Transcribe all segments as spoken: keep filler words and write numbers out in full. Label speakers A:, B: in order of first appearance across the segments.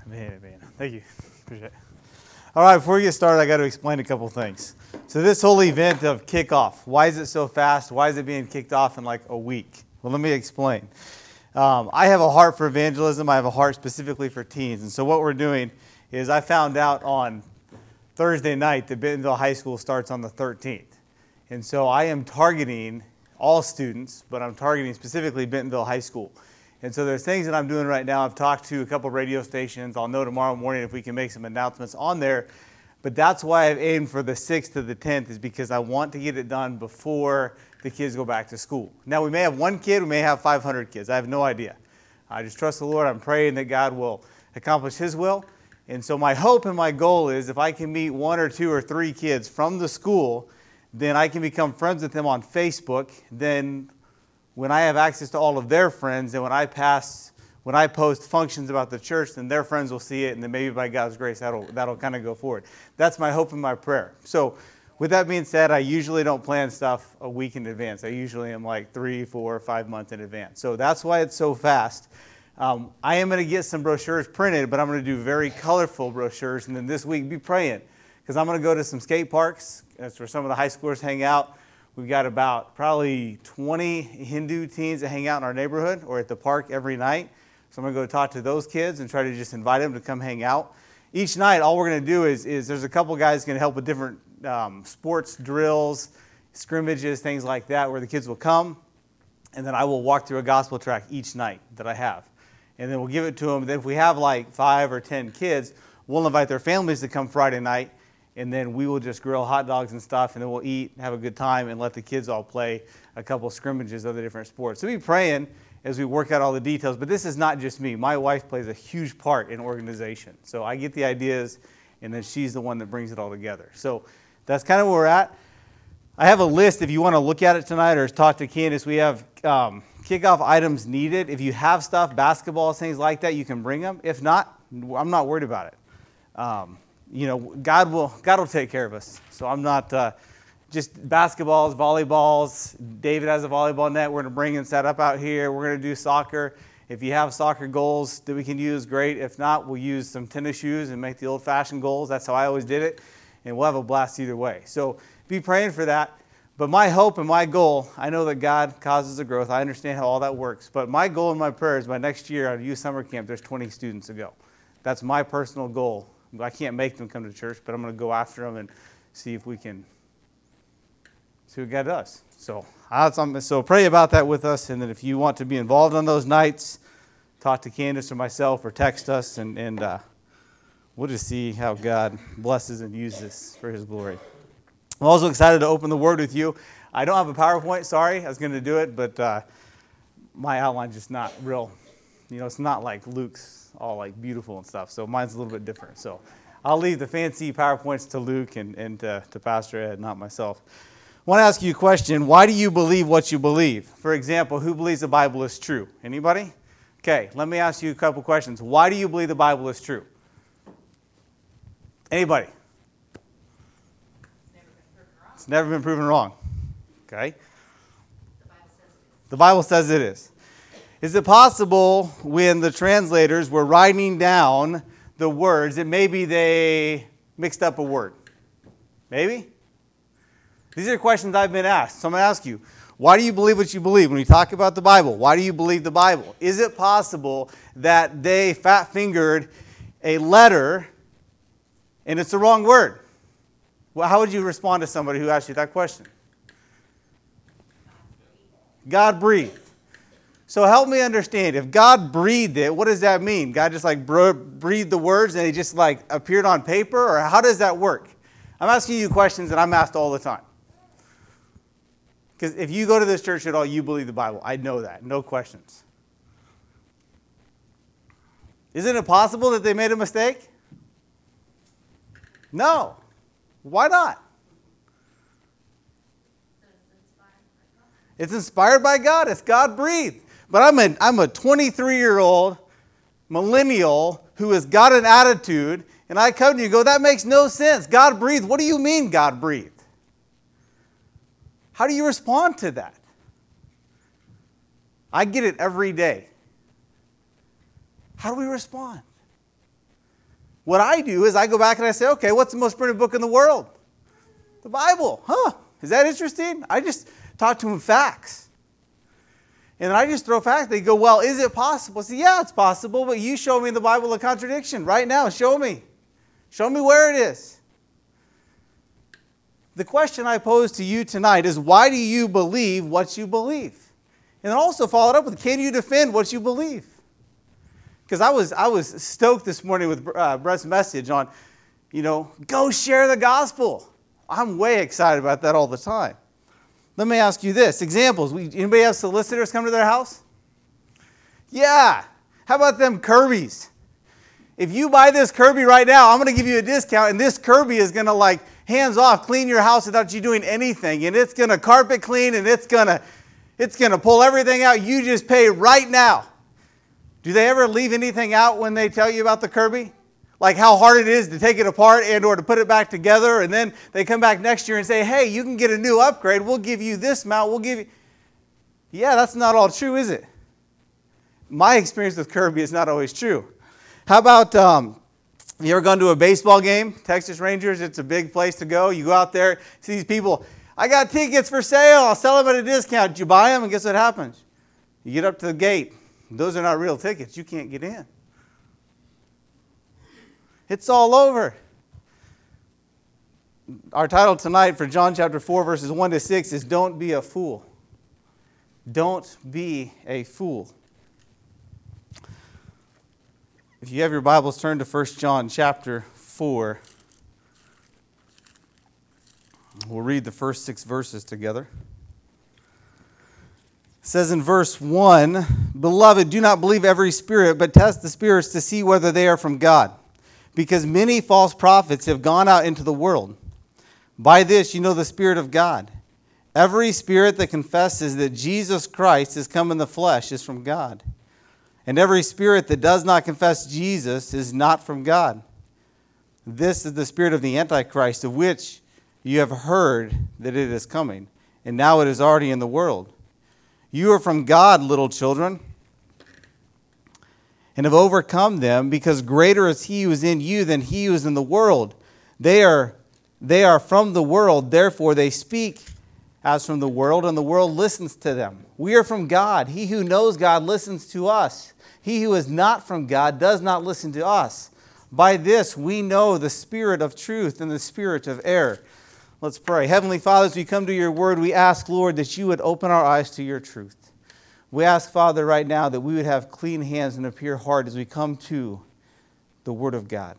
A: Amen, amen. Thank you. Appreciate it. All right, before we get started, I got to explain a couple things. So this whole event of kickoff, why is it so fast? Why is it being kicked off in like a week? Well, let me explain. Um, I have a heart for evangelism. I have a heart specifically for teens. And so what we're doing is I found out on Thursday night that Bentonville High School starts on the thirteenth. And so I am targeting all students, but I'm targeting specifically Bentonville High School. And so there's things that I'm doing right now. I've talked to a couple radio stations. I'll know tomorrow morning if we can make some announcements on there. But that's why I've aimed for the sixth to the tenth, is because I want to get it done before the kids go back to school. Now, we may have one kid, we may have five hundred kids. I have no idea. I just trust the Lord. I'm praying that God will accomplish His will. And so my hope and my goal is if I can meet one or two or three kids from the school, then I can become friends with them on Facebook. Then when I have access to all of their friends, and when I pass, when I post functions about the church, then their friends will see it, and then maybe by God's grace, that'll that'll kind of go forward. That's my hope and my prayer. So with that being said, I usually don't plan stuff a week in advance. I usually am like three, four, five months in advance. So that's why it's so fast. Um, I am going to get some brochures printed, but I'm going to do very colorful brochures, and then this week be praying, because I'm going to go to some skate parks. That's where some of the high schoolers hang out. We've got about probably twenty Hindu teens that hang out in our neighborhood or at the park every night. So I'm going to go talk to those kids and try to just invite them to come hang out. Each night, all we're going to do is, is there's a couple guys going to help with different um, sports drills, scrimmages, things like that, where the kids will come. And then I will walk through a gospel tract each night that I have. And then we'll give it to them. Then if we have like five or ten kids, we'll invite their families to come Friday night. And then we will just grill hot dogs and stuff, and then we'll eat, have a good time, and let the kids all play a couple scrimmages of the different sports. So be praying as we work out all the details. But this is not just me. My wife plays a huge part in organization. So I get the ideas, and then she's the one that brings it all together. So that's kind of where we're at. I have a list if you want to look at it tonight or talk to Candace. We have um, kickoff items needed. If you have stuff, basketballs, things like that, you can bring them. If not, I'm not worried about it. Um, You know, God will God will take care of us. So I'm not uh, just basketballs, volleyballs. David has a volleyball net we're going to bring and set up out here. We're going to do soccer. If you have soccer goals that we can use, great. If not, we'll use some tennis shoes and make the old-fashioned goals. That's how I always did it. And we'll have a blast either way. So be praying for that. But my hope and my goal, I know that God causes the growth. I understand how all that works. But my goal and my prayer is by next year at youth summer camp, there's twenty students to go. That's my personal goal. I can't make them come to church, but I'm going to go after them and see if we can see what God does. So, so pray about that with us, and then if you want to be involved on those nights, talk to Candace or myself or text us, and, and uh, we'll just see how God blesses and uses for His glory. I'm also excited to open the Word with you. I don't have a PowerPoint, sorry. I was going to do it, but uh, my outline's just not real. You know, it's not like Luke's all like beautiful and stuff. So mine's a little bit different. So I'll leave the fancy PowerPoints to Luke and, and to, to Pastor Ed, not myself. I want to ask you a question. Why do you believe what you believe? For example, who believes the Bible is true? Anybody? Okay, let me ask you a couple questions. Why do you believe the Bible is true? Anybody? It's never been proven wrong. Okay. The Bible says it is. Is it possible when the translators were writing down the words that maybe they mixed up a word? Maybe? These are questions I've been asked. So I'm going to ask you, why do you believe what you believe? When we talk about the Bible, why do you believe the Bible? Is it possible that they fat-fingered a letter and it's the wrong word? Well, how would you respond to somebody who asked you that question? God breathed. So help me understand. If God breathed it, what does that mean? God just like breathed the words and it just like appeared on paper? Or how does that work? I'm asking you questions that I'm asked all the time. Because if you go to this church at all, you believe the Bible. I know that. No questions. Isn't it possible that they made a mistake? No. Why not? It's inspired by God. It's God breathed. But I'm a, I'm a twenty-three-year-old millennial who has got an attitude, and I come to you and go, that makes no sense. God breathed. What do you mean God breathed? How do you respond to that? I get it every day. How do we respond? What I do is I go back and I say, okay, what's the most printed book in the world? The Bible. Huh, is that interesting? I just talk to them facts. And then I just throw facts. They go, well, is it possible? I say, yeah, it's possible, but you show me in the Bible a contradiction right now. Show me. Show me where it is. The question I pose to you tonight is, why do you believe what you believe? And then also follow it up with, can you defend what you believe? Because I was I was stoked this morning with uh, Brett's message on, you know, go share the gospel. I'm way excited about that all the time. Let me ask you this. Examples. We, anybody have solicitors come to their house? Yeah. How about them Kirby's? If you buy this Kirby right now, I'm going to give you a discount, and this Kirby is going to, like, hands off, clean your house without you doing anything, and it's going to carpet clean, and it's going to it's going to pull everything out. You just pay right now. Do they ever leave anything out when they tell you about the Kirby? Like how hard it is to take it apart and or to put it back together, and then they come back next year and say, hey, you can get a new upgrade. We'll give you this amount. We'll give you... Yeah, that's not all true, is it? My experience with Kirby is not always true. How about, um, you ever gone to a baseball game? Texas Rangers, it's a big place to go. You go out there, see these people, I got tickets for sale. I'll sell them at a discount. You buy them, and guess what happens? You get up to the gate. Those are not real tickets. You can't get in. It's all over. Our title tonight for John chapter four, verses one to six is Don't Be a Fool. Don't be a fool. If you have your Bibles, turn to First John chapter four. We'll read the first six verses together. It says in verse one, Beloved, do not believe every spirit, but test the spirits to see whether they are from God. Because many false prophets have gone out into the world. By this you know the Spirit of God. Every spirit that confesses that Jesus Christ is come in the flesh is from God. And every spirit that does not confess Jesus is not from God. This is the spirit of the Antichrist, of which you have heard that it is coming, and now it is already in the world. You are from God, little children, and have overcome them, because greater is he who is in you than he who is in the world. They are, they are from the world, therefore they speak as from the world, and the world listens to them. We are from God. He who knows God listens to us. He who is not from God does not listen to us. By this we know the spirit of truth and the spirit of error. Let's pray. Heavenly Father, as we come to your word, we ask, Lord, that you would open our eyes to your truth. We ask, Father, right now that we would have clean hands and a pure heart as we come to the word of God.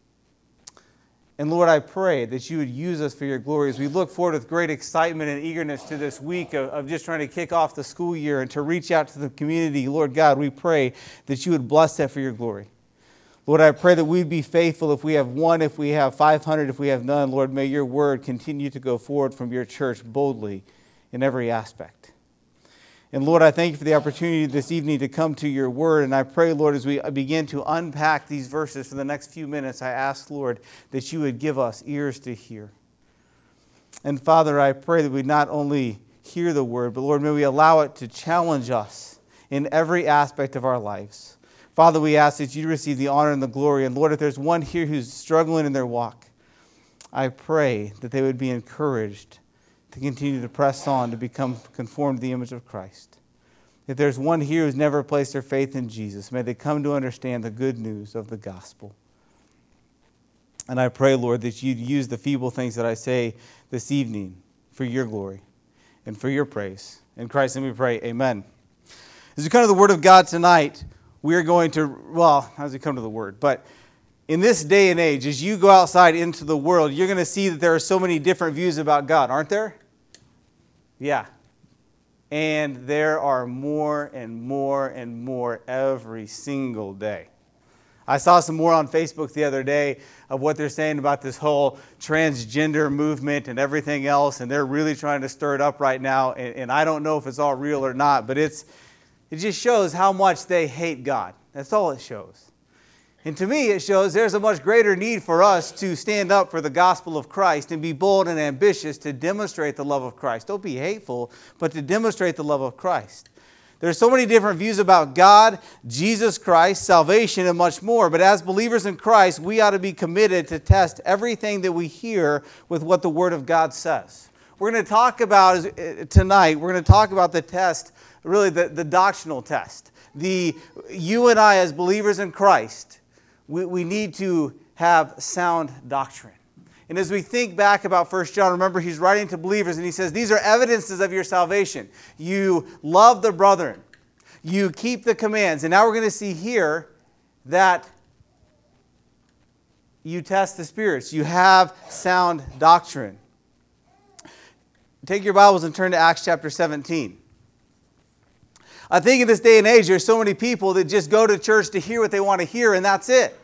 A: And Lord, I pray that you would use us for your glory as we look forward with great excitement and eagerness to this week of, of just trying to kick off the school year and to reach out to the community. Lord God, we pray that you would bless that for your glory. Lord, I pray that we'd be faithful if we have one, if we have five hundred, if we have none. Lord, may your word continue to go forward from your church boldly in every aspect. And Lord, I thank you for the opportunity this evening to come to your word. And I pray, Lord, as we begin to unpack these verses for the next few minutes, I ask, Lord, that you would give us ears to hear. And Father, I pray that we not only hear the word, but Lord, may we allow it to challenge us in every aspect of our lives. Father, we ask that you receive the honor and the glory. And Lord, if there's one here who's struggling in their walk, I pray that they would be encouraged to continue to press on to become conformed to the image of Christ. If there's one here who's never placed their faith in Jesus, may they come to understand the good news of the gospel. And I pray, Lord, that you'd use the feeble things that I say this evening for your glory and for your praise. In Christ, and we pray, amen. As we come to the Word of God tonight, we are going to, well, as we come to the Word, but in this day and age, as you go outside into the world, you're going to see that there are so many different views about God, aren't there? Yeah. And there are more and more and more every single day. I saw some more on Facebook the other day of what they're saying about this whole transgender movement and everything else, and they're really trying to stir it up right now, and, and I don't know if it's all real or not, but it's it just shows how much they hate God. That's all it shows. And to me, it shows there's a much greater need for us to stand up for the gospel of Christ and be bold and ambitious to demonstrate the love of Christ. Don't be hateful, but to demonstrate the love of Christ. There's so many different views about God, Jesus Christ, salvation, and much more. But as believers in Christ, we ought to be committed to test everything that we hear with what the Word of God says. We're going to talk about, tonight, we're going to talk about the test, really the, the doctrinal test. The, you and I as believers in Christ, we, we need to have sound doctrine. And as we think back about First John, remember he's writing to believers and he says, these are evidences of your salvation. You love the brethren. You keep the commands. And now we're going to see here that you test the spirits. You have sound doctrine. Take your Bibles and turn to Acts chapter seventeen. I think in this day and age, there's so many people that just go to church to hear what they want to hear, and that's it.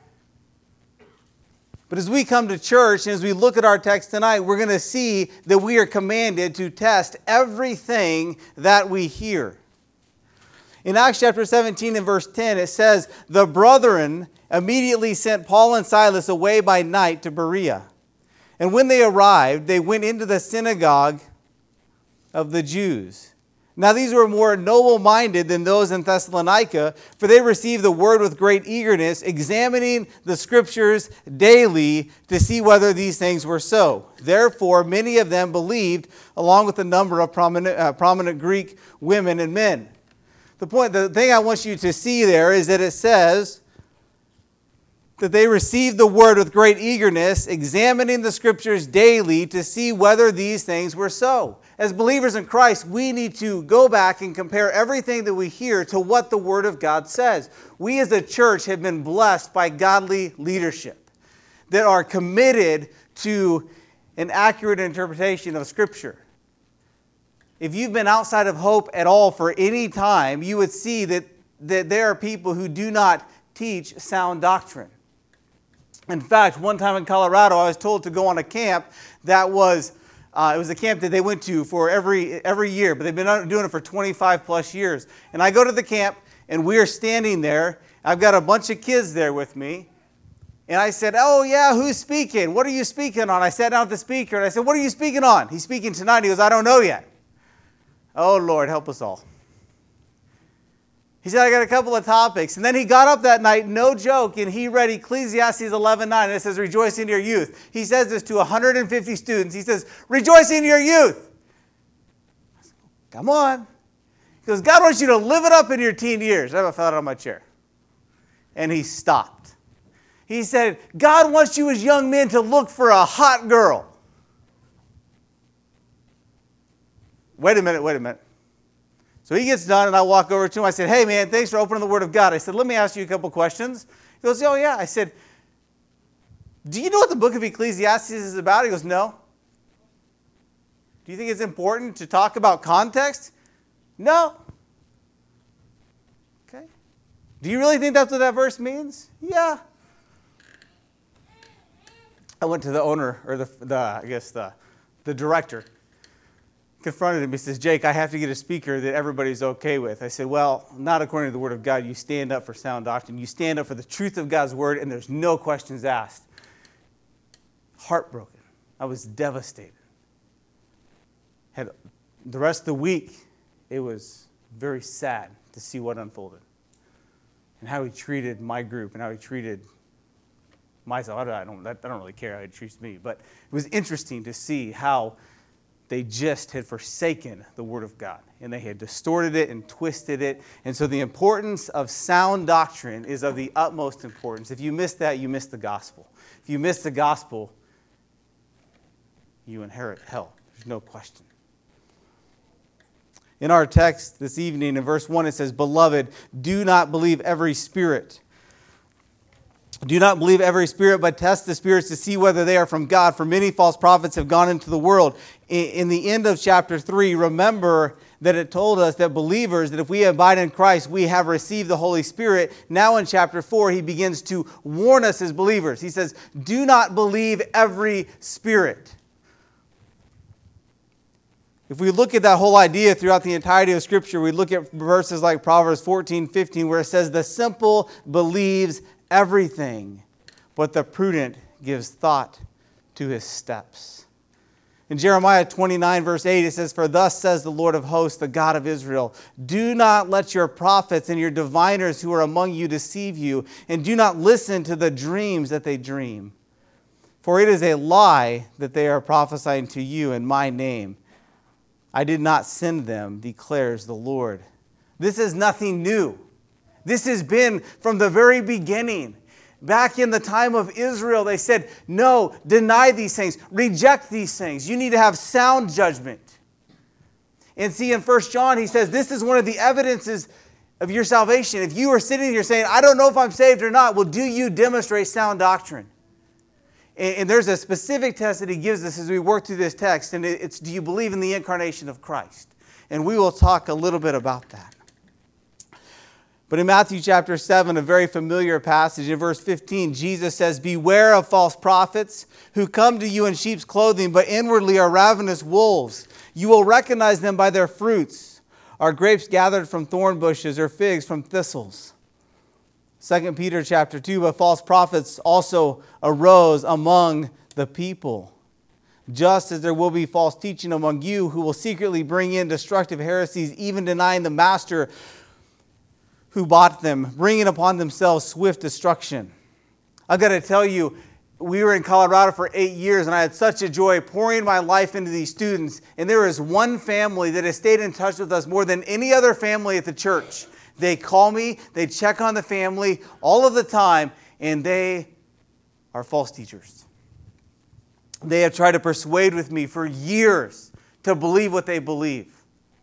A: But as we come to church and as we look at our text tonight, we're going to see that we are commanded to test everything that we hear. In Acts chapter seventeen and verse ten, it says, the brethren immediately sent Paul and Silas away by night to Berea. And when they arrived, they went into the synagogue of the Jews. Now these were more noble-minded than those in Thessalonica, for they received the word with great eagerness, examining the Scriptures daily to see whether these things were so. Therefore, many of them believed, along with a number of prominent, uh, prominent Greek women and men. The point, the thing I want you to see there is that it says that they received the word with great eagerness, examining the Scriptures daily to see whether these things were so. As believers in Christ, we need to go back and compare everything that we hear to what the Word of God says. We as a church have been blessed by godly leadership that are committed to an accurate interpretation of Scripture. If you've been outside of Hope at all for any time, you would see that, that there are people who do not teach sound doctrine. In fact, one time in Colorado, I was told to go on a camp that was... Uh, it was a camp that they went to for every every year, but they've been doing it for twenty-five plus years. And I go to the camp, and we are standing there. I've got a bunch of kids there with me. And I said, oh, yeah, who's speaking? What are you speaking on? I sat down with the speaker, and I said, what are you speaking on? He's speaking tonight. He goes, I don't know yet. Oh, Lord, help us all. He said, I got a couple of topics. And then he got up that night, no joke, and he read Ecclesiastes eleven nine, and it says, rejoice in your youth. He says this to one hundred fifty students. He says, rejoice in your youth. I said, come on. He goes, God wants you to live it up in your teen years. I fell out of my chair. And he stopped. He said, God wants you as young men to look for a hot girl. Wait a minute, wait a minute. So he gets done, and I walk over to him. I said, hey, man, thanks for opening the Word of God. I said, let me ask you a couple questions. He goes, oh, yeah. I said, do you know what the book of Ecclesiastes is about? He goes, no. Do you think it's important to talk about context? No. Okay. Do you really think that's what that verse means? Yeah. I went to the owner, or the, the I guess the, the director. Confronted him. He says, Jake, I have to get a speaker that everybody's okay with. I said, well, not according to the Word of God. You stand up for sound doctrine. You stand up for the truth of God's Word, and there's no questions asked. Heartbroken. I was devastated. Had the rest of the week, it was very sad to see what unfolded and how he treated my group and how he treated myself. I don't, I don't, I don't really care how he treats me, but it was interesting to see how they just had forsaken the Word of God, and they had distorted it and twisted it. And so the importance of sound doctrine is of the utmost importance. If you miss that, you miss the gospel. If you miss the gospel, you inherit hell. There's no question. In our text this evening, in verse one, it says, Beloved, do not believe every spirit. Do not believe every spirit, but test the spirits to see whether they are from God. For many false prophets have gone into the world. In the end of chapter three, remember that it told us that believers, that if we abide in Christ, we have received the Holy Spirit. Now in chapter four, he begins to warn us as believers. He says, do not believe every spirit. If we look at that whole idea throughout the entirety of Scripture, we look at verses like Proverbs fourteen fifteen, where it says, the simple believes everything, but the prudent gives thought to his steps. In Jeremiah twenty-nine, verse eight, it says, "For thus says the Lord of hosts, the God of Israel, do not let your prophets and your diviners who are among you deceive you, and do not listen to the dreams that they dream. For it is a lie that they are prophesying to you in my name. I did not send them, declares the Lord." This is nothing new. This has been from the very beginning. Back in the time of Israel, they said, no, deny these things, reject these things. You need to have sound judgment. And see, in First John, he says, this is one of the evidences of your salvation. If you are sitting here saying, I don't know if I'm saved or not, well, do you demonstrate sound doctrine? And, and there's a specific test that he gives us as we work through this text, and it's, do you believe in the incarnation of Christ? And we will talk a little bit about that. But in Matthew chapter seven, a very familiar passage, in verse fifteen, Jesus says, "Beware of false prophets who come to you in sheep's clothing, but inwardly are ravenous wolves. You will recognize them by their fruits. Are grapes gathered from thorn bushes or figs from thistles?" Second Peter chapter two, "But false prophets also arose among the people, just as there will be false teaching among you, who will secretly bring in destructive heresies, even denying the master who bought them, bringing upon themselves swift destruction." I've got to tell you, we were in Colorado for eight years, and I had such a joy pouring my life into these students. And there is one family that has stayed in touch with us more than any other family at the church. They call me, they check on the family all of the time, and they are false teachers. They have tried to persuade with me for years to believe what they believe.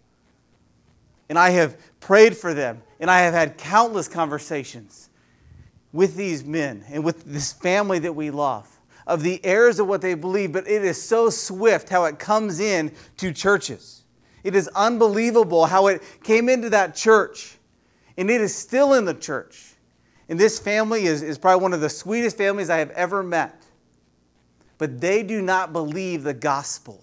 A: And I have prayed for them. And I have had countless conversations with these men and with this family that we love of the errors of what they believe. But it is so swift how it comes in to churches. It is unbelievable how it came into that church. And it is still in the church. And this family is, is probably one of the sweetest families I have ever met. But they do not believe the gospel.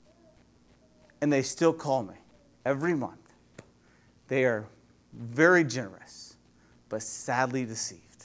A: And they still call me every month. They are very generous, but sadly deceived.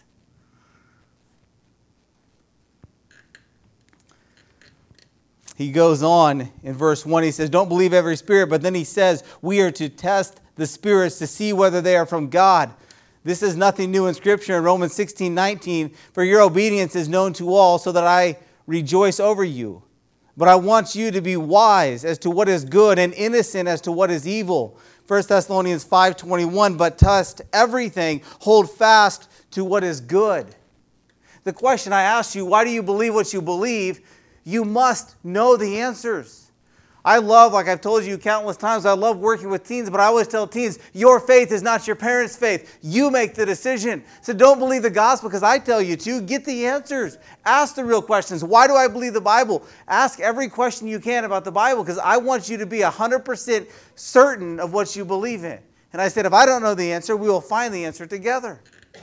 A: He goes on in verse one, he says, "Don't believe every spirit," but then he says, "We are to test the spirits to see whether they are from God." This is nothing new in Scripture. In Romans sixteen nineteen, "For your obedience is known to all, so that I rejoice over you. But I want you to be wise as to what is good and innocent as to what is evil." First Thessalonians five twenty-one, "But test everything, hold fast to what is good." The question I ask you, why do you believe what you believe? You must know the answers. I love, like I've told you countless times, I love working with teens, but I always tell teens, your faith is not your parents' faith. You make the decision. So don't believe the gospel because I tell you to. Get the answers. Ask the real questions. Why do I believe the Bible? Ask every question you can about the Bible because I want you to be one hundred percent certain of what you believe in. And I said, if I don't know the answer, we will find the answer together.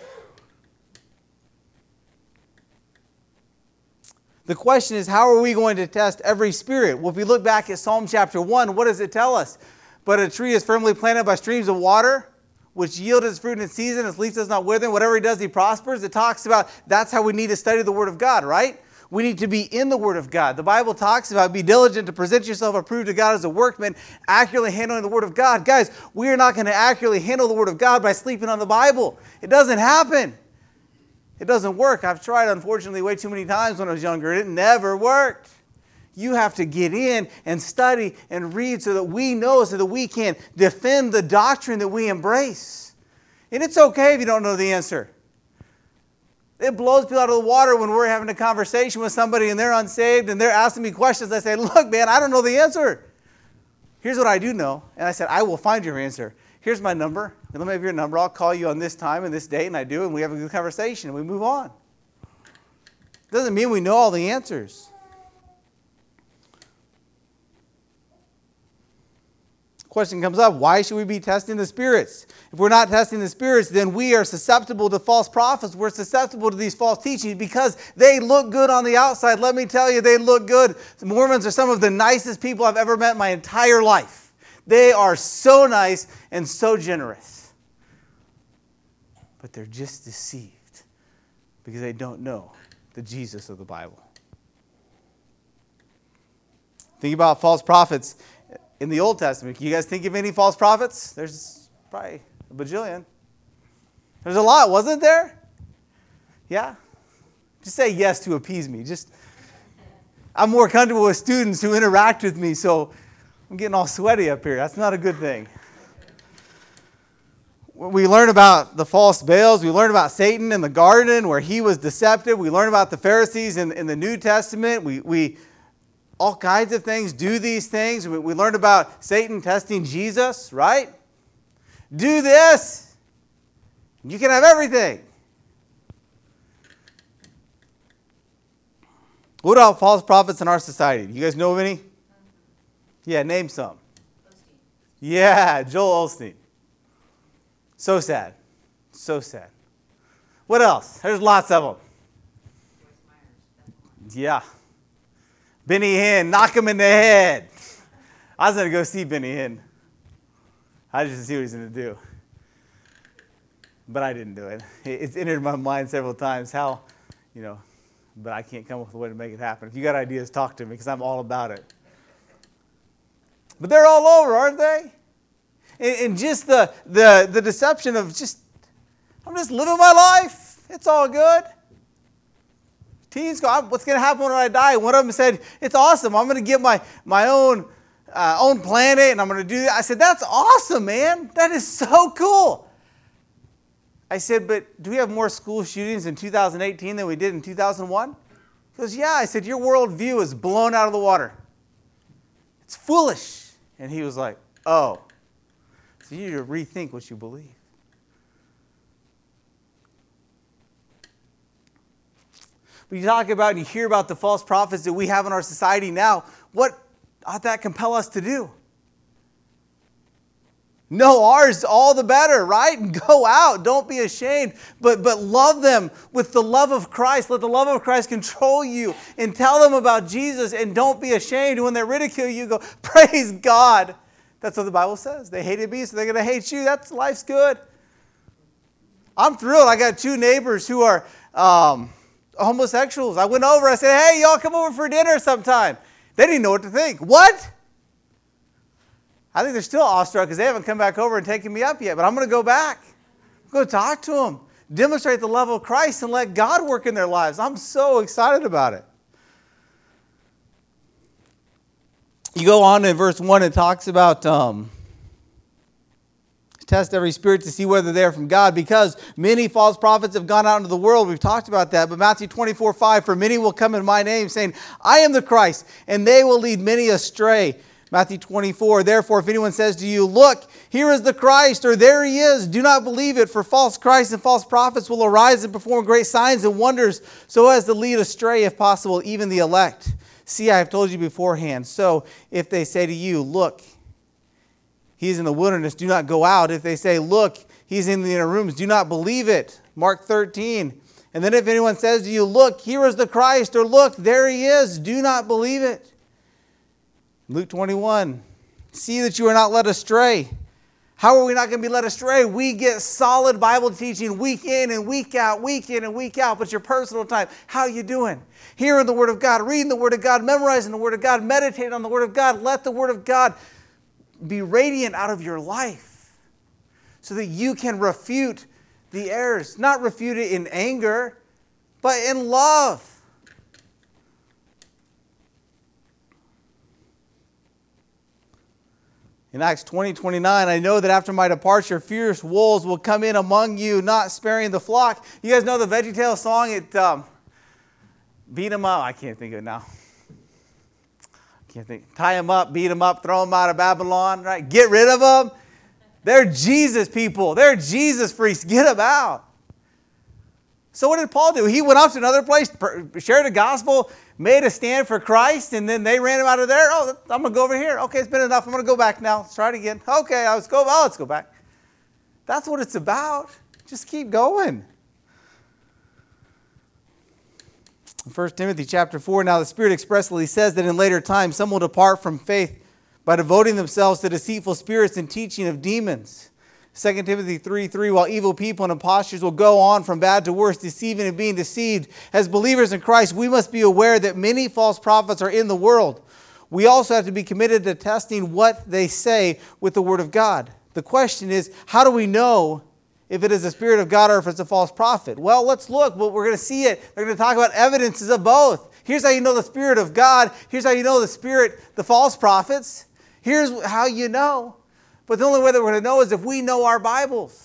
A: The question is, how are we going to test every spirit? Well, if we look back at Psalm chapter one, what does it tell us? "But a tree is firmly planted by streams of water, which yield its fruit in its season, its leaf does not wither. Whatever he does, he prospers." It talks about that's how we need to study the Word of God, right? We need to be in the Word of God. The Bible talks about be diligent to present yourself approved to God as a workman, accurately handling the Word of God. Guys, we are not going to accurately handle the Word of God by sleeping on the Bible. It doesn't happen. It doesn't work. I've tried, unfortunately, way too many times when I was younger. It never worked. You have to get in and study and read so that we know, so that we can defend the doctrine that we embrace. And it's okay if you don't know the answer. It blows people out of the water when we're having a conversation with somebody and they're unsaved and they're asking me questions. I say, look, man, I don't know the answer. Here's what I do know. And I said, I will find your answer. Here's my number. Let me have your number. I'll call you on this time and this date, and I do, and we have a good conversation, and we move on. Doesn't mean we know all the answers. Question comes up, why should we be testing the spirits? If we're not testing the spirits, then we are susceptible to false prophets. We're susceptible to these false teachings because they look good on the outside. Let me tell you, they look good. The Mormons are some of the nicest people I've ever met in my entire life. They are so nice and so generous. But they're just deceived because they don't know the Jesus of the Bible. Think about false prophets in the Old Testament. Can you guys think of any false prophets? There's probably a bajillion. There's a lot, wasn't there? Yeah? Just say yes to appease me. Just, I'm more comfortable with students who interact with me, so I'm getting all sweaty up here. That's not a good thing. We learn about the false Baals. We learn about Satan in the garden where he was deceptive. We learn about the Pharisees in, in the New Testament. We, we all kinds of things do these things. We, we learned about Satan testing Jesus, right? Do this. You can have everything. What about false prophets in our society? Do you guys know of any? Yeah, name some. Osteen. Yeah, Joel Osteen. So sad. So sad. What else? There's lots of them. Yeah. Benny Hinn, knock him in the head. I was going to go see Benny Hinn. I just see what he's going to do. But I didn't do it. It's entered my mind several times how, you know, but I can't come up with a way to make it happen. If you got ideas, talk to me because I'm all about it. But they're all over, aren't they? And just the, the, the deception of just, I'm just living my life. It's all good. Teens go, what's going to happen when I die? One of them said, it's awesome. I'm going to get my, my own, uh, own planet and I'm going to do that. I said, that's awesome, man. That is so cool. I said, but do we have more school shootings in two thousand eighteen than we did in two thousand one? He goes, yeah. I said, your worldview is blown out of the water. It's foolish. And he was like, oh. So you need to rethink what you believe. When you talk about and you hear about the false prophets that we have in our society now, what ought that compel us to do? Know ours all the better, right? And go out. Don't be ashamed. But, but love them with the love of Christ. Let the love of Christ control you. And tell them about Jesus. And don't be ashamed. And when they ridicule you, go, praise God. That's what the Bible says. They hated me, so they're going to hate you. That's life's good. I'm thrilled. I got two neighbors who are um, homosexuals. I went over. I said, hey, y'all come over for dinner sometime. They didn't know what to think. What? I think they're still awestruck because they haven't come back over and taken me up yet. But I'm going to go back. Go talk to them. Demonstrate the love of Christ and let God work in their lives. I'm so excited about it. You go on in verse one, it talks about um, test every spirit to see whether they are from God, because many false prophets have gone out into the world. We've talked about that. But Matthew twenty-four five, for many will come in my name, saying, I am the Christ, and they will lead many astray. Matthew twenty-four, therefore, if anyone says to you, look, here is the Christ, or there he is, do not believe it, for false Christs and false prophets will arise and perform great signs and wonders, so as to lead astray, if possible, even the elect. See, I have told you beforehand. So if they say to you, look, he is in the wilderness, do not go out. If they say, look, he's in the inner rooms, do not believe it. Mark thirteen. And then if anyone says to you, look, here is the Christ, or look, there he is, do not believe it. Luke twenty-one, see that you are not led astray. How are we not going to be led astray? We get solid Bible teaching week in and week out, week in and week out. But your personal time, how are you doing? Hearing the Word of God, reading the Word of God, memorizing the Word of God, meditating on the Word of God. Let the Word of God be radiant out of your life so that you can refute the errors. Not refute it in anger, but in love. In Acts twenty twenty-nine, I know that after my departure, fierce wolves will come in among you, not sparing the flock. You guys know the VeggieTales song? It um, beat 'em up. I can't think of it now. I can't think. Tie them up, beat them up, throw them out of Babylon. Right? Get rid of them. They're Jesus people. They're Jesus freaks. Get them out. So what did Paul do? He went off to another place, shared the gospel, made a stand for Christ, and then they ran him out of there. Oh, I'm going to go over here. Okay, it's been enough. I'm going to go back now. Let's try it again. Okay, let's go. Oh, let's go back. That's what it's about. Just keep going. First Timothy chapter four, now the Spirit expressly says that in later times some will depart from faith by devoting themselves to deceitful spirits and teaching of demons. Second Timothy three three, while evil people and impostors will go on from bad to worse, deceiving and being deceived. As believers in Christ, we must be aware that many false prophets are in the world. we also have to be committed to testing what they say with the Word of God. The question is, how do we know if it is the Spirit of God or if it's a false prophet? Well, let's look. Well, we're going to see it. They're going to talk about evidences of both. Here's how you know the Spirit of God. Here's how you know the Spirit, the false prophets. Here's how you know. But the only way that we're going to know is if we know our Bibles.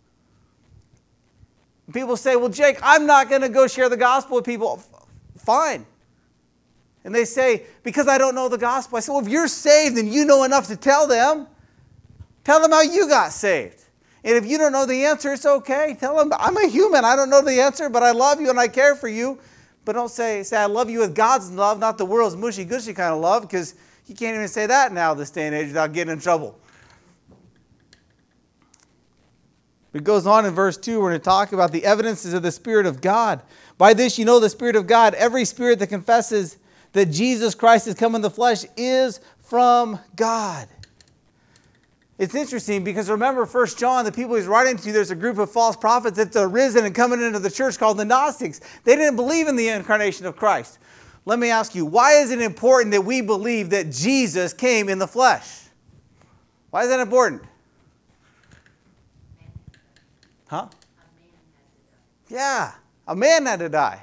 A: People say, well, Jake, I'm not going to go share the gospel with people. Fine. And they say, because I don't know the gospel. I say, well, if you're saved and you know enough to tell them, tell them how you got saved. And if you don't know the answer, it's okay. Tell them, I'm a human. I don't know the answer, but I love you and I care for you. But don't say, say I love you with God's love, not the world's mushy-gushy kind of love, because you can't even say that now this day and age without getting in trouble. It goes on in verse two, we're going to talk about the evidences of the Spirit of God. By this you know the Spirit of God. Every spirit that confesses that Jesus Christ has come in the flesh is from God. It's interesting because remember First John, the people he's writing to, there's a group of false prophets that's arisen and coming into the church called the Gnostics. They didn't believe in the incarnation of Christ. Let me ask you, why is it important that we believe that Jesus came in the flesh? Why is that important? Huh? Yeah, a man had to die.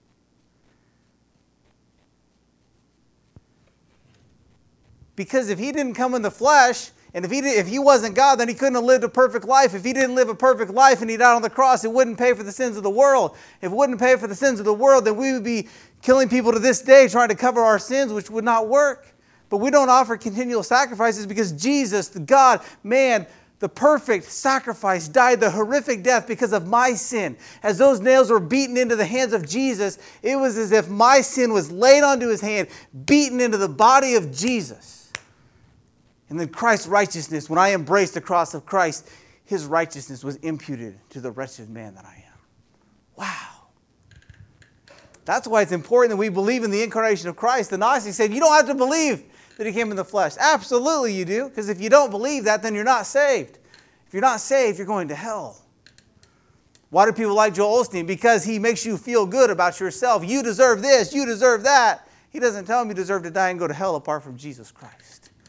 A: Because if he didn't come in the flesh, and if he did, if he wasn't God, then he couldn't have lived a perfect life. If he didn't live a perfect life and he died on the cross, it wouldn't pay for the sins of the world. If it wouldn't pay for the sins of the world, then we would be killing people to this day trying to cover our sins, which would not work. But we don't offer continual sacrifices because Jesus, the God, man, the perfect sacrifice, died the horrific death because of my sin. As those nails were beaten into the hands of Jesus, it was as if my sin was laid onto his hand, beaten into the body of Jesus. And then Christ's righteousness, when I embraced the cross of Christ, his righteousness was imputed to the wretched man that I am. Wow. That's why it's important that we believe in the incarnation of Christ. The Gnostics said, you don't have to believe that he came in the flesh. Absolutely you do, because if you don't believe that, then you're not saved. If you're not saved, you're going to hell. Why do people like Joel Osteen? Because he makes you feel good about yourself. You deserve this, you deserve that. He doesn't tell them you deserve to die and go to hell apart from Jesus Christ.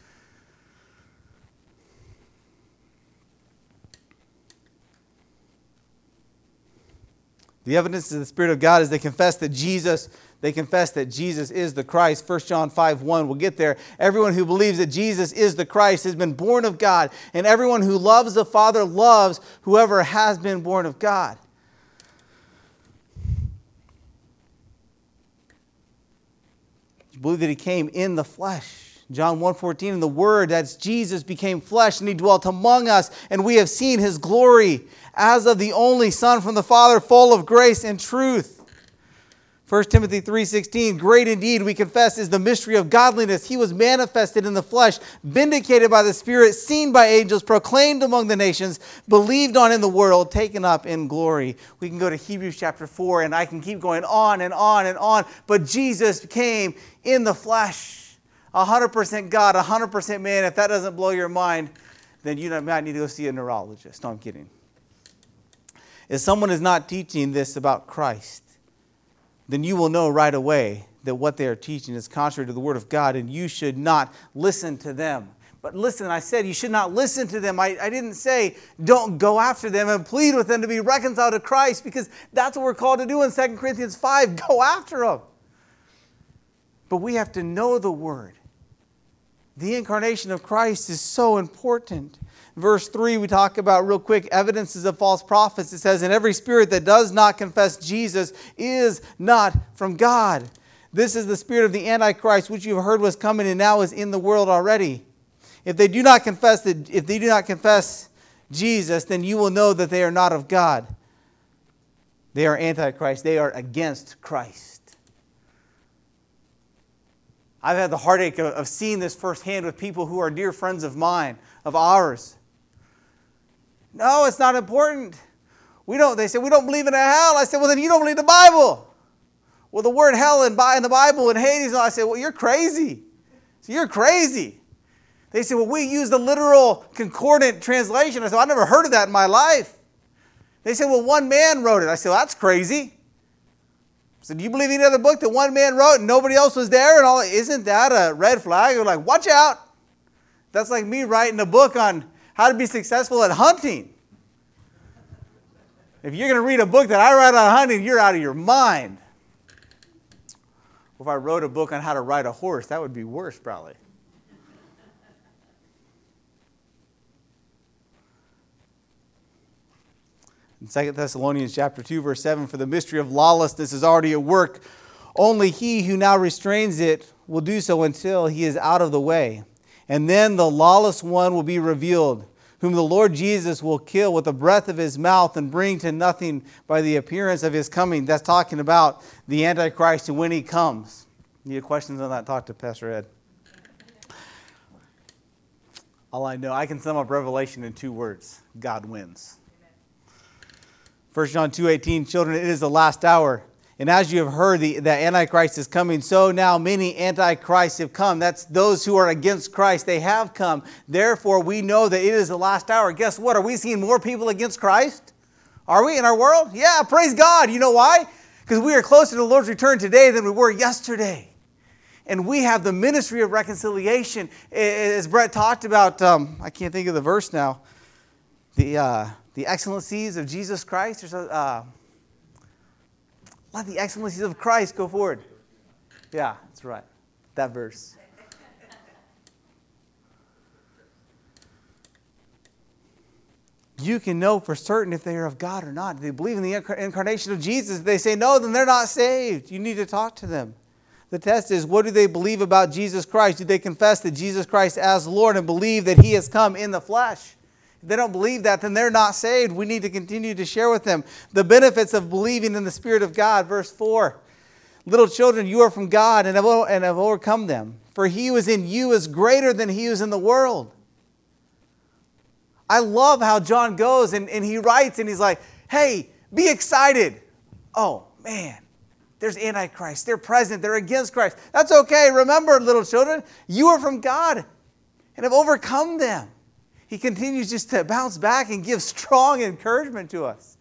A: The evidence of the Spirit of God is they confess that Jesus, they confess that Jesus is the Christ. First John five one, we'll get there. Everyone who believes that Jesus is the Christ has been born of God, and everyone who loves the Father loves whoever has been born of God. You believe that he came in the flesh. John one fourteen, and the Word, that's Jesus, became flesh, and he dwelt among us, and we have seen his glory as of the only Son from the Father, full of grace and truth. First Timothy three sixteen, great indeed, we confess, is the mystery of godliness. He was manifested in the flesh, vindicated by the Spirit, seen by angels, proclaimed among the nations, believed on in the world, taken up in glory. We can go to Hebrews chapter four, and I can keep going on and on and on. But Jesus came in the flesh. one hundred percent God, one hundred percent man. If that doesn't blow your mind, then you might need to go see a neurologist. No, I'm kidding. If someone is not teaching this about Christ, then you will know right away that what they are teaching is contrary to the Word of God, and you should not listen to them. But listen, I said you should not listen to them. I, I didn't say don't go after them and plead with them to be reconciled to Christ, because that's what we're called to do in Second Corinthians five. Go after them. But we have to know the Word. The incarnation of Christ is so important. Verse three, we talk about real quick evidences of false prophets. It says, and every spirit that does not confess Jesus is not from God. This is the spirit of the Antichrist, which you have heard was coming and now is in the world already. If they do not confess that, if they do not confess Jesus, then you will know that they are not of God. They are Antichrist. They are against Christ. I've had the heartache of, of seeing this firsthand with people who are dear friends of mine, of ours. No, it's not important. We don't. They say, we don't believe in a hell. I said, well, then you don't believe the Bible. Well, the word hell in, in the Bible and Hades, I said, well, you're crazy. So you're crazy. They said, well, we use the literal concordant translation. I said, well, I never heard of that in my life. They said, well, one man wrote it. I said, well, that's crazy. So do you believe any other book that one man wrote and nobody else was there? And all? Isn't that a red flag? You're like, watch out. That's like me writing a book on how to be successful at hunting. If you're going to read a book that I write on hunting, you're out of your mind. If I wrote a book on how to ride a horse, that would be worse probably. In Second Thessalonians chapter two, verse seven, for the mystery of lawlessness is already at work. Only he who now restrains it will do so until he is out of the way. And then the lawless one will be revealed, whom the Lord Jesus will kill with the breath of his mouth and bring to nothing by the appearance of his coming. That's talking about the Antichrist and when he comes. Any questions on that? Talk to Pastor Ed. All I know, I can sum up Revelation in two words. God wins. First John two eighteen, children, it is the last hour. And as you have heard the, the Antichrist is coming, so now many Antichrists have come. That's those who are against Christ. They have come. Therefore, we know that it is the last hour. Guess what? Are we seeing more people against Christ? Are we in our world? Yeah, praise God. You know why? Because we are closer to the Lord's return today than we were yesterday. And we have the ministry of reconciliation. As Brett talked about, um, I can't think of the verse now. The... Uh, The excellencies of Jesus Christ. Or so, uh, let the excellencies of Christ go forward. Yeah, that's right. That verse. You can know for certain if they are of God or not. If they believe in the incarnation of Jesus, if they say no, then they're not saved. You need to talk to them. The test is, what do they believe about Jesus Christ? Do they confess that Jesus Christ as Lord and believe that He has come in the flesh? If they don't believe that, then they're not saved. We need to continue to share with them the benefits of believing in the Spirit of God. Verse four, little children, you are from God and have, and have overcome them. For he who is in you is greater than he who is in the world. I love how John goes and, and he writes and he's like, hey, be excited. Oh, man, there's Antichrist. They're present. They're against Christ. That's okay. Remember, little children, you are from God and have overcome them. He continues just to bounce back and give strong encouragement to us.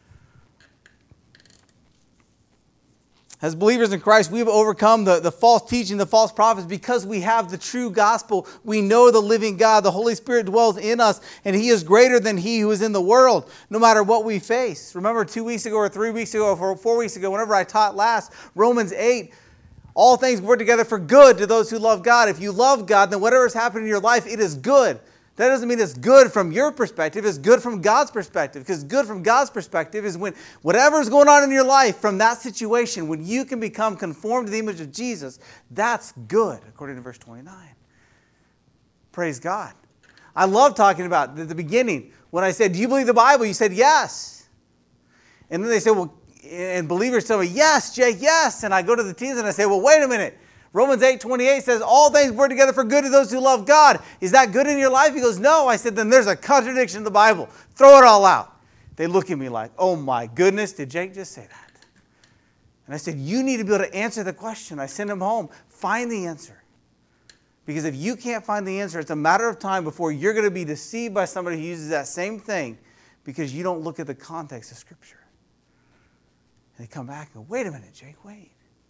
A: As believers in Christ, we have overcome the, the false teaching, the false prophets, because we have the true gospel. We know the living God. The Holy Spirit dwells in us, and He is greater than he who is in the world, no matter what we face. Remember two weeks ago or three weeks ago or four weeks ago, whenever I taught last, Romans eight, all things work together for good to those who love God. If you love God, then whatever has happened in your life, it is good. That doesn't mean it's good from your perspective. It's good from God's perspective. Because good from God's perspective is when whatever's going on in your life from that situation, when you can become conformed to the image of Jesus, that's good, according to verse twenty-nine. Praise God. I love talking about the, the beginning. When I said, do you believe the Bible? You said, yes. And then they said, well, and believers tell me, yes, Jake, yes. And I go to the teens and I say, well, wait a minute. Romans eight twenty-eight says, all things work together for good to those who love God. Is that good in your life? He goes, no. I said, then there's a contradiction in the Bible. Throw it all out. They look at me like, oh my goodness, did Jake just say that? And I said, you need to be able to answer the question. I sent him home. Find the answer. Because if you can't find the answer, it's a matter of time before you're going to be deceived by somebody who uses that same thing because you don't look at the context of Scripture. And they come back and go, wait a minute, Jake, wait.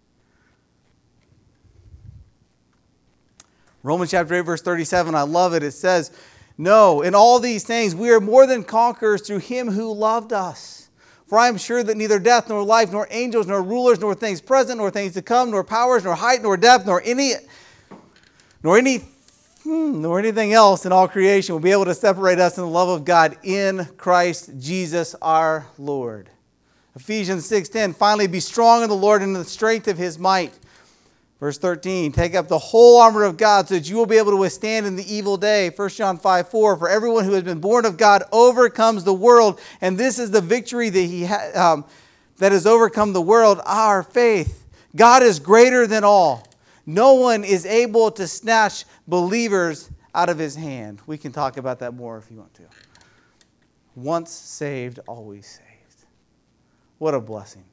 A: Romans chapter eight, verse thirty-seven, I love it. It says, no, in all these things we are more than conquerors through Him who loved us. For I am sure that neither death, nor life, nor angels, nor rulers, nor things present, nor things to come, nor powers, nor height, nor depth, nor any, nor any, hmm, nor anything else in all creation will be able to separate us in the love of God in Christ Jesus our Lord. Ephesians six ten, finally be strong in the Lord and in the strength of His might. Verse thirteen, take up the whole armor of God so that you will be able to withstand in the evil day. First John five four, for everyone who has been born of God overcomes the world, and this is the victory that he ha- um, that has overcome the world, our faith. God is greater than all. No one is able to snatch believers out of His hand. We can talk about that more if you want to. Once saved, always saved. What a blessing.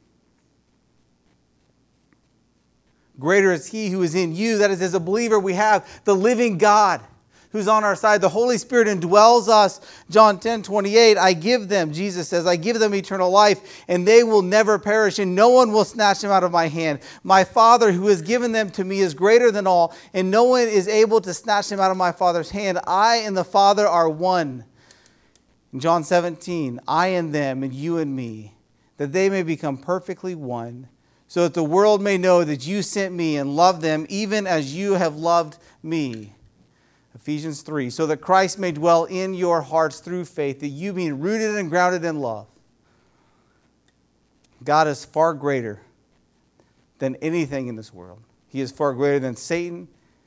A: Greater is He who is in you. That is, as a believer, we have the living God. who's on our side. The Holy Spirit indwells us. John ten twenty-eight, I give them, Jesus says, I give them eternal life, and they will never perish, and no one will snatch them out of my hand. My Father who has given them to me is greater than all, and no one is able to snatch them out of my Father's hand. I and the Father are one. In John seventeen, I and them, and you and me, that they may become perfectly one, so that the world may know that you sent me and loved them, even as you have loved me. Ephesians three, so that Christ may dwell in your hearts through faith, that you be rooted and grounded in love. God is far greater than anything in this world. He is far greater than Satan.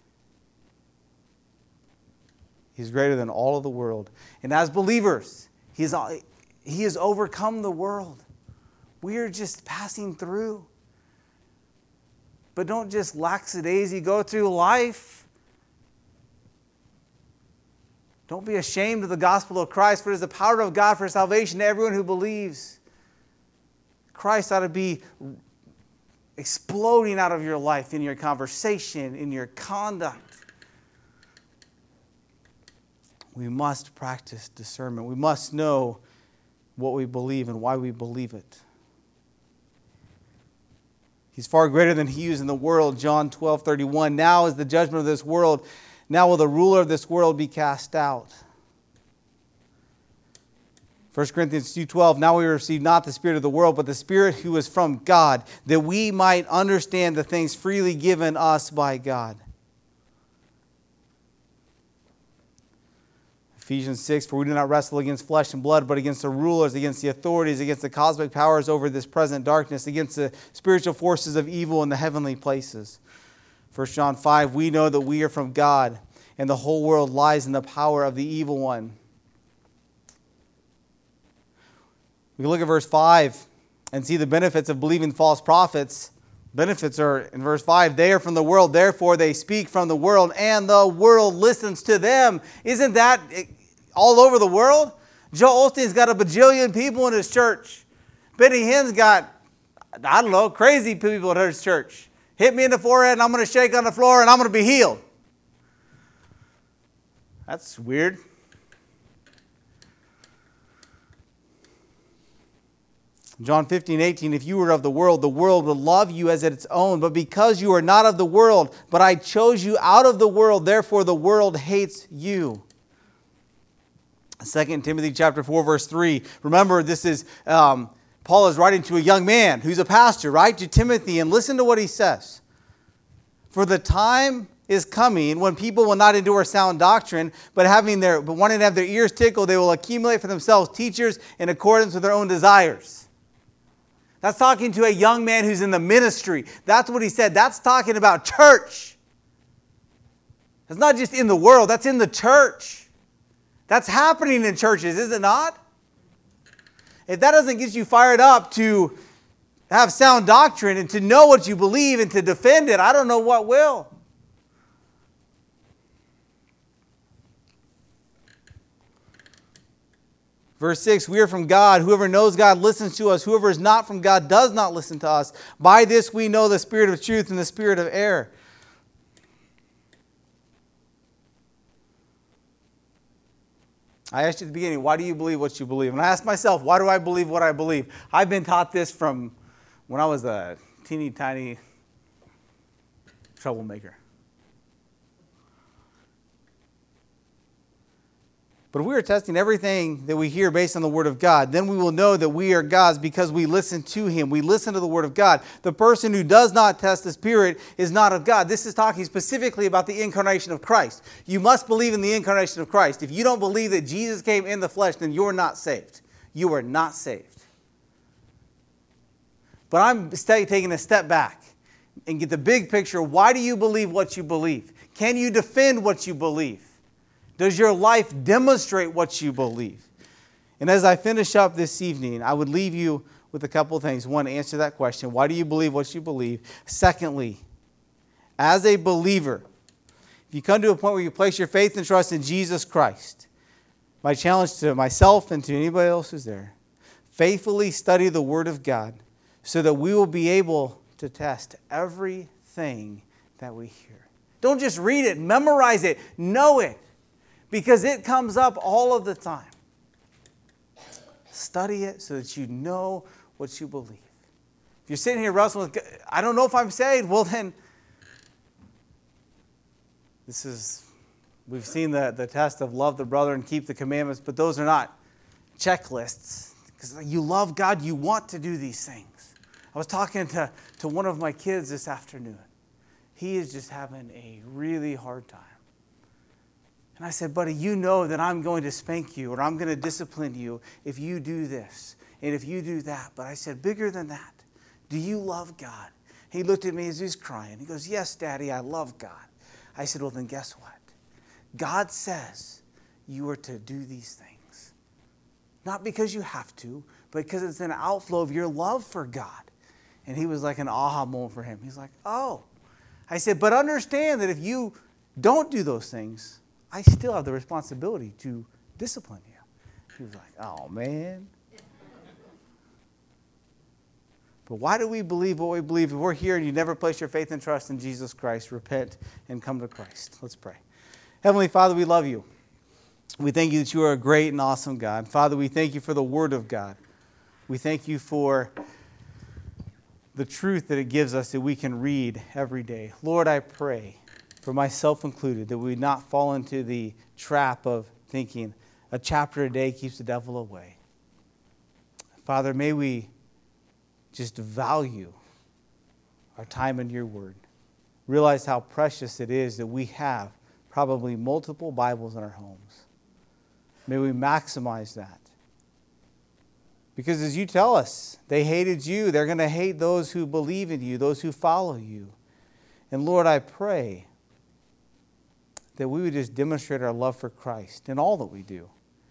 A: He's greater than all of the world. And as believers, He is, he has overcome the world. We are just passing through. But don't just lackadaisy go through life. Don't be ashamed of the gospel of Christ, for it is the power of God for salvation to everyone who believes. Christ ought to be exploding out of your life, in your conversation, in your conduct. We must practice discernment. We must know what we believe and why we believe it. He's far greater than he who is in the world. John twelve thirty-one. Now is the judgment of this world. Now will the ruler of this world be cast out. First Corinthians two twelve. Now we receive not the spirit of the world, but the Spirit who is from God, that we might understand the things freely given us by God. Ephesians six, for we do not wrestle against flesh and blood, but against the rulers, against the authorities, against the cosmic powers over this present darkness, against the spiritual forces of evil in the heavenly places. First John five, we know that we are from God, and the whole world lies in the power of the evil one. We can look at verse five and see the benefits of believing false prophets. Benefits are in verse five, they are from the world, therefore they speak from the world, and the world listens to them. Isn't that all over the world? Joel Osteen's got a bajillion people in his church. Benny Hinn's got, I don't know, crazy people in his church. Hit me in the forehead and I'm going to shake on the floor and I'm going to be healed. That's weird. John fifteen eighteen, if you were of the world, the world would love you as its own. But because you are not of the world, but I chose you out of the world, therefore the world hates you. Second Timothy chapter four, verse three. Remember, this is um, Paul is writing to a young man who's a pastor, right? To Timothy, and listen to what he says. For the time is coming when people will not endure sound doctrine, but having their but wanting to have their ears tickled, they will accumulate for themselves teachers in accordance with their own desires. That's talking to a young man who's in the ministry. That's what he said. That's talking about church. That's not just in the world. That's in the church. That's happening in churches, is it not? If that doesn't get you fired up to have sound doctrine and to know what you believe and to defend it, I don't know what will. Verse six, we are from God. Whoever knows God listens to us. Whoever is not from God does not listen to us. By this we know the spirit of truth and the spirit of error. I asked you at the beginning, why do you believe what you believe? And I asked myself, why do I believe what I believe? I've been taught this from when I was a teeny tiny troublemaker. But if we are testing everything that we hear based on the Word of God, then we will know that we are God's because we listen to Him. We listen to the Word of God. The person who does not test the Spirit is not of God. This is talking specifically about the incarnation of Christ. You must believe in the incarnation of Christ. If you don't believe that Jesus came in the flesh, then you're not saved. You are not saved. But I'm taking a step back and get the big picture. Why do you believe what you believe? Can you defend what you believe? Does your life demonstrate what you believe? And as I finish up this evening, I would leave you with a couple of things. One, answer that question. Why do you believe what you believe? Secondly, as a believer, if you come to a point where you place your faith and trust in Jesus Christ, my challenge to myself and to anybody else who's there, faithfully study the Word of God so that we will be able to test everything that we hear. Don't just read it, memorize it, know it. because it comes up all of the time. Study it so that you know what you believe. If you're sitting here wrestling with, I don't know if I'm saved, well then, this is, we've seen the, the test of love the brother and keep the commandments, but those are not checklists. Because you love God, you want to do these things. I was talking to, to one of my kids this afternoon. He is just having a really hard time. And I said, buddy, you know that I'm going to spank you or I'm going to discipline you if you do this and if you do that. But I said, bigger than that, do you love God? He looked at me as he's crying. He goes, yes, Daddy, I love God. I said, well, then guess what? God says you are to do these things. Not because you have to, but because it's an outflow of your love for God. And he was like an aha moment for him. He's like, oh. I said, but understand that if you don't do those things, I still have the responsibility to discipline you. He was like, oh, man. But why do we believe what we believe? If we're here and you never place your faith and trust in Jesus Christ, repent and come to Christ. Let's pray. Heavenly Father, we love you. We thank you that you are a great and awesome God. Father, we thank you for the Word of God. We thank you for the truth that it gives us that we can read every day. Lord, I pray, for myself included, that we would not fall into the trap of thinking a chapter a day keeps the devil away. Father, may we just value our time in your Word. Realize how precious it is that we have probably multiple Bibles in our homes. May we maximize that. Because as you tell us, they hated you. They're going to hate those who believe in you, those who follow you. And Lord, I pray that we would just demonstrate our love for Christ in all that we do.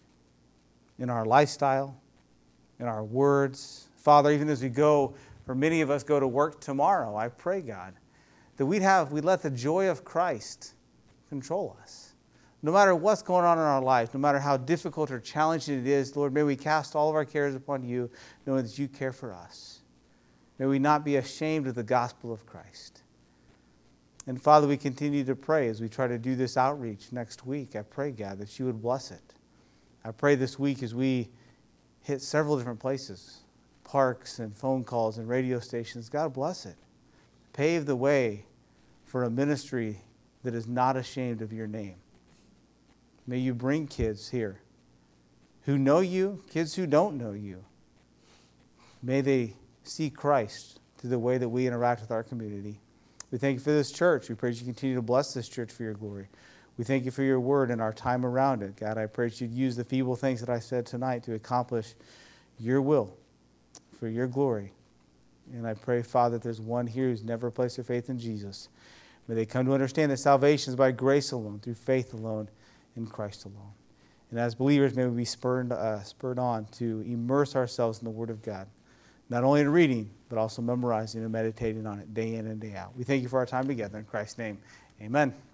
A: In our lifestyle, in our words. Father, even as we go, for many of us go to work tomorrow, I pray, God, that we'd have, we'd let the joy of Christ control us. No matter what's going on in our life, no matter how difficult or challenging it is, Lord, may we cast all of our cares upon you, knowing that you care for us. May we not be ashamed of the gospel of Christ. And Father, we continue to pray as we try to do this outreach next week. I pray, God, that you would bless it. I pray this week as we hit several different places, parks and phone calls and radio stations, God bless it. Pave the way for a ministry that is not ashamed of your name. May you bring kids here who know you, kids who don't know you. May they see Christ through the way that we interact with our community. We thank you for this church. We pray that you continue to bless this church for your glory. We thank you for your word and our time around it. God, I pray that you'd use the feeble things that I said tonight to accomplish your will for your glory. And I pray, Father, that there's one here who's never placed their faith in Jesus. May they come to understand that salvation is by grace alone, through faith alone, in Christ alone. And as believers, may we be spurred, uh, spurred on to immerse ourselves in the Word of God, not only in reading, but also memorizing and meditating on it day in and day out. We thank you for our time together. In Christ's name, amen.